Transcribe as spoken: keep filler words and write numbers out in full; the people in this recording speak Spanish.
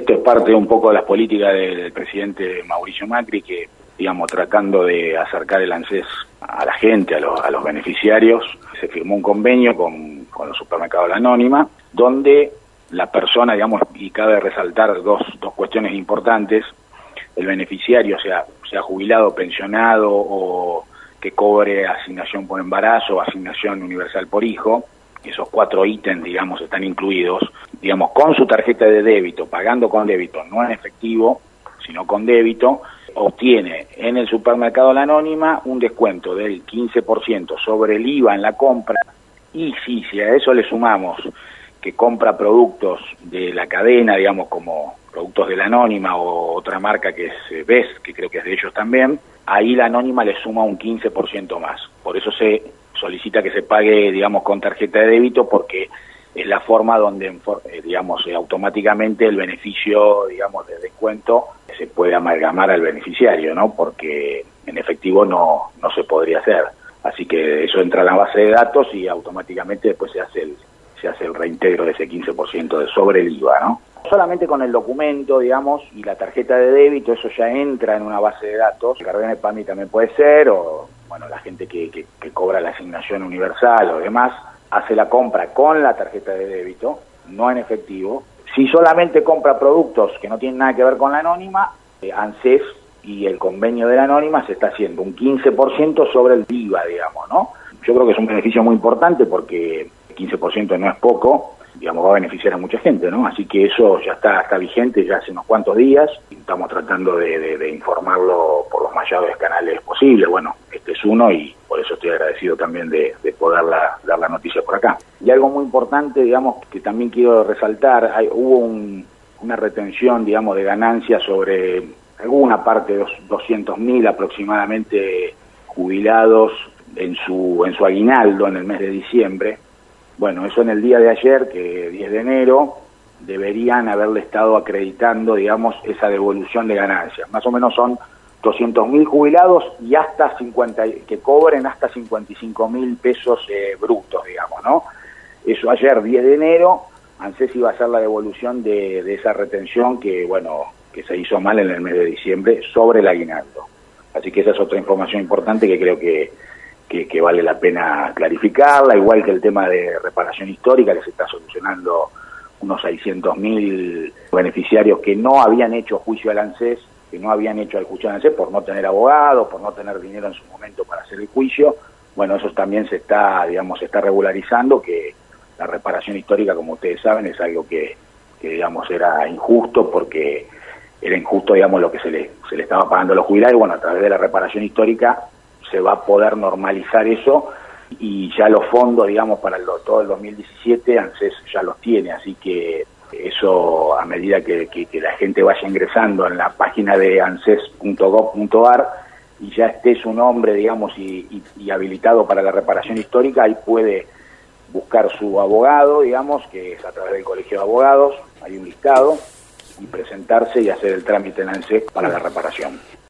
Esto es parte un poco de las políticas del, del presidente Mauricio Macri, que, digamos, tratando de acercar el ANSES a la gente, a los, a los beneficiarios, se firmó un convenio con, con los supermercados La Anónima, donde la persona, digamos, y cabe resaltar dos, dos cuestiones importantes: el beneficiario, sea, sea jubilado, pensionado o que cobre asignación por embarazo o asignación universal por hijo, esos cuatro ítems, digamos, están incluidos, digamos, con su tarjeta de débito, pagando con débito, no en efectivo, sino con débito, obtiene en el supermercado La Anónima un descuento del quince por ciento sobre el I V A en la compra, y si, si a eso le sumamos que compra productos de la cadena, digamos, como productos de La Anónima o otra marca que es B E S, que creo que es de ellos también, ahí La Anónima le suma un quince por ciento más. Por eso se solicita que se pague, digamos, con tarjeta de débito, porque es la forma donde, digamos, automáticamente el beneficio, digamos, de descuento se puede amalgamar al beneficiario, ¿no? Porque en efectivo no, no se podría hacer. Así que eso entra en la base de datos y automáticamente después se hace el, se hace el reintegro de ese quince por ciento de sobre el I V A, ¿no? Solamente con el documento, digamos, y la tarjeta de débito, eso ya entra en una base de datos. El carnet de P A M I también puede ser, o bueno, la gente que, que, que cobra la asignación universal o demás, hace la compra con la tarjeta de débito, no en efectivo. Si solamente compra productos que no tienen nada que ver con La Anónima, eh, ANSES y el convenio de La Anónima se está haciendo un quince por ciento sobre el I V A, digamos, ¿no? Yo creo que es un beneficio muy importante, porque el quince por ciento no es poco, digamos, va a beneficiar a mucha gente, ¿no? Así que eso ya está, está vigente ya hace unos cuantos días, y estamos tratando de, de, de informarlo por los mayores canales posibles. Bueno, este es uno, y por eso estoy agradecido también de, de poder la, dar la noticia por acá. Y algo muy importante, digamos, que también quiero resaltar: hay, hubo un, una retención, digamos, de ganancias sobre alguna parte de los doscientos mil aproximadamente jubilados en su, en su aguinaldo en el mes de diciembre. Bueno, eso en el día de ayer, que diez de enero, deberían haberle estado acreditando, digamos, esa devolución de ganancias. Más o menos son doscientos mil jubilados y hasta cincuenta, que cobren hasta cincuenta y cinco mil pesos eh, brutos, digamos, ¿no? Eso ayer, diez de enero, ANSES iba a hacer la devolución de, de esa retención que, bueno, que se hizo mal en el mes de diciembre sobre el aguinaldo. Así que esa es otra información importante que creo que Que, que vale la pena clarificarla, igual que el tema de reparación histórica, que se está solucionando unos seiscientos mil beneficiarios que no habían hecho juicio al ANSES, que no habían hecho el juicio al ANSES por no tener abogado, por no tener dinero en su momento para hacer el juicio. Bueno, eso también se está, digamos, se está regularizando, que la reparación histórica, como ustedes saben, es algo que, que digamos, era injusto, porque era injusto, digamos, lo que se le, se le estaba pagando a los jubilados, y bueno, a través de la reparación histórica se va a poder normalizar eso, y ya los fondos, digamos, para el, todo el dos mil diecisiete, ANSES ya los tiene. Así que eso, a medida que, que, que la gente vaya ingresando en la página de anses punto gov punto ar y ya esté su nombre, digamos, y, y, y habilitado para la reparación histórica, ahí puede buscar su abogado, digamos, que es a través del Colegio de Abogados, hay un listado, y presentarse y hacer el trámite en ANSES para la reparación.